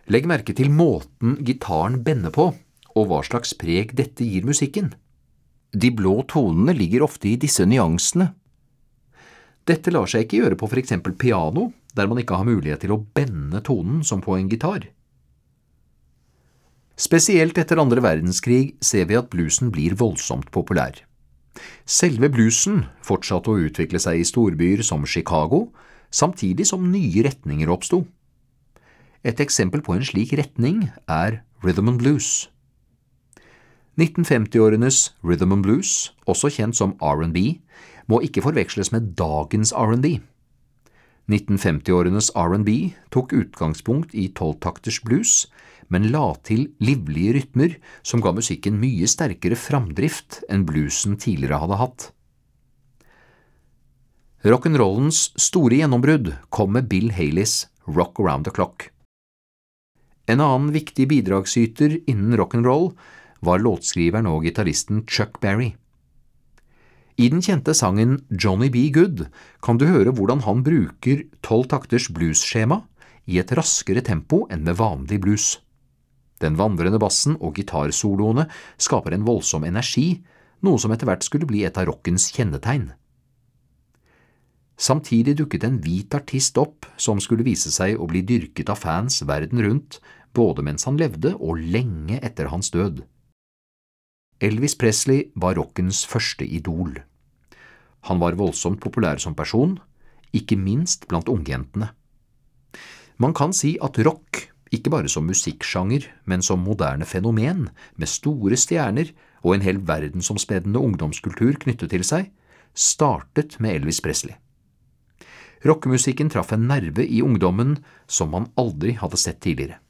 Legg merke til måten gitaren bender på, og hva slags preg dette gir musikken. De blå tonene ligger ofte i disse nyansene. Dette lar seg ikke gjøre på for eksempel piano, der man ikke har mulighet til å bende tonen som på en gitar. Spesielt etter andre verdenskrig ser vi at bluesen blir voldsomt populær. Selve bluesen fortsatte å utvikle seg i storbyer som Chicago, samtidig som nye retninger oppstod. Et eksempel på en slik retning er rhythm and blues. 1950-årenes rhythm and blues, også kjent som R&B, må ikke forveksles med dagens R&B. 1950-årenes R&B tok utgangspunkt i 12-takters blues, men la til livlige rytmer som ga musikken mye sterkere framdrift enn bluesen tidligere hadde hatt. Rock'n'rollens store gjennombrudd kom med Bill Haleys Rock Around the Clock. En annen viktig bidragsyter innen rock'n'roll var låtskriveren og gitaristen Chuck Berry. I den kjente sangen Johnny B. Good kan du høre hvordan han bruker 12-takters bluesskjema i et raskere tempo enn med vanlig blues. Den vandrende bassen og gitarsoloene skaper en voldsom energi, noe som etter hvert skulle bli et av rockens kjennetegn. Samtidig dukket en hvit artist opp som skulle vise seg å bli dyrket av fans verden rundt, både mens han levde og lenge etter hans død. Elvis Presley var rockens første idol. Han var voldsomt populær som person, ikke minst blant ungjentene. Man kan si at rock, ikke bare som musikksjanger, men som moderne fenomen, med store stjerner og en hel verdensomspennende ungdomskultur knyttet til seg, startet med Elvis Presley. Rockemusikken traff en nerve i ungdommen som man aldri hadde sett tidligere.